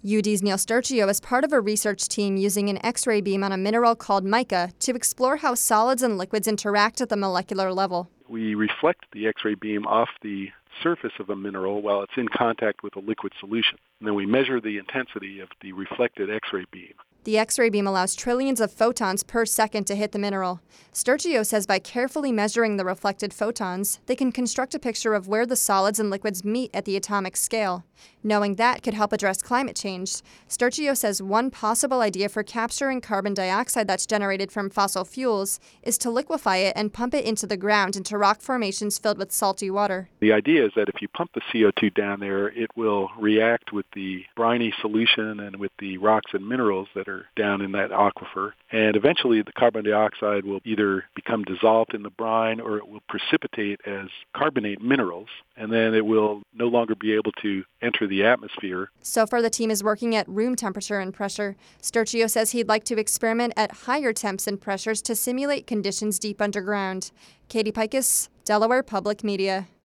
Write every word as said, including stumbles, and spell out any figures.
U D's Neil Sturchio is part of a research team using an X-ray beam on a mineral called mica to explore how solids and liquids interact at the molecular level. We reflect the X-ray beam off the surface of a mineral while it's in contact with a liquid solution. And then we measure the intensity of the reflected X-ray beam. The X-ray beam allows trillions of photons per second to hit the mineral. Sturchio says by carefully measuring the reflected photons, they can construct a picture of where the solids and liquids meet at the atomic scale. Knowing that could help address climate change. Sturchio says one possible idea for capturing carbon dioxide that's generated from fossil fuels is to liquefy it and pump it into the ground into rock formations filled with salty water. The idea is that if you pump the C O two down there, it will react with the briny solution and with the rocks and minerals that are down in that aquifer. And eventually the carbon dioxide will either become dissolved in the brine or it will precipitate as carbonate minerals, and then it will no longer be able to enter the atmosphere. So far, the team is working at room temperature and pressure. Sturchio says he'd like to experiment at higher temps and pressures to simulate conditions deep underground. Katie Pikus, Delaware Public Media.